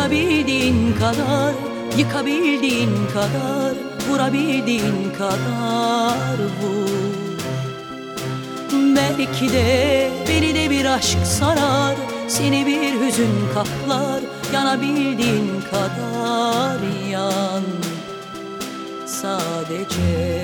Vurabildiğin kadar, yıkabildiğin kadar, vurabildiğin kadar vur. Belki de beni de bir aşk sarar, seni bir hüzün kaplar, yanabildiğin kadar yan sadece.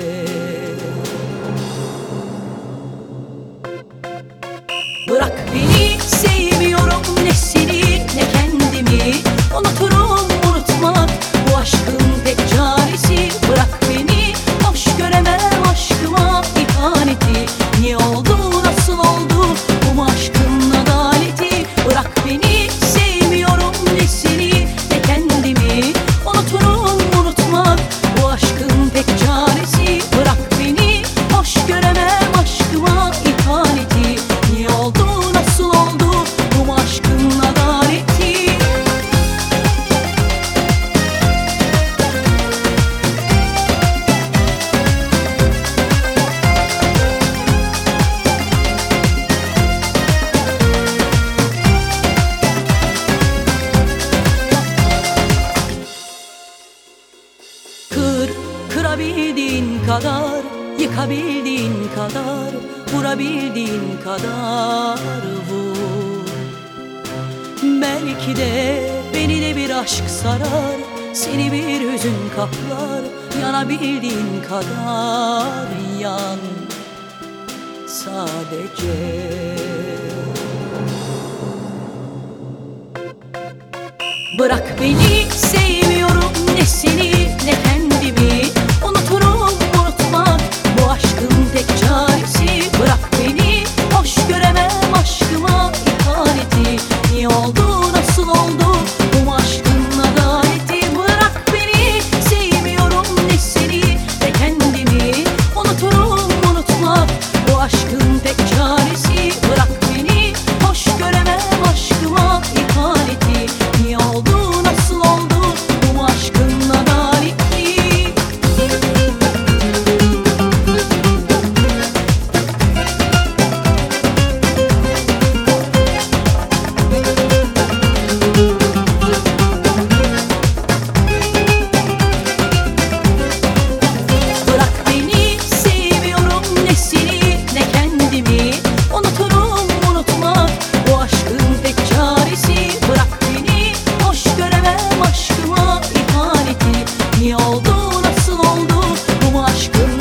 Bırak beni, sevmiyorum ne seni ne kendimi, unuturum unutmak bu aşkın tek çaresi. Bırak beni, hoş göremem aşkıma ihaneti. Niye oldu, nasıl oldu bu aşkın adaleti? Bırak beni, sevmiyorum ne seni ne kendimi, unuturum unutmak bu aşkın tek çaresi. Bırak beni, hoş göremem aşkıma ihaneti. Niye oldu, nasıl oldu bu aşkın adaleti? Kırabildiğin kadar, yıkabildiğin kadar, vurabildiğin kadar vur. Belki de beni de bir aşk sarar, seni bir hüzün kaplar, yanabildiğin kadar yan sadece. Bırak beni, sevmiyorum ne seni ne kendimi, unuturum unutmak bu aşkın tek çaresi. Bırak beni, hoş göremem aşkıma ihaneti. Niye oldu, nasıl oldu bu aşkın adaleti? Bırak beni, sevmiyorum ne seni ne kendimi, unuturum unutmak bu aşkın tek çaresi. Bırak beni, hoş göremem aşkıma ihaneti. Niye oldu, nasıl oldu bu aşkın adaleti? Bırak beni, sevmiyorum ne seni ne kendimi, unuturum unutmak bu aşkın tek çaresi. Bırak beni, hoş göremem aşkıma ihaneti. Niye oldu, nasıl oldu bu aşkın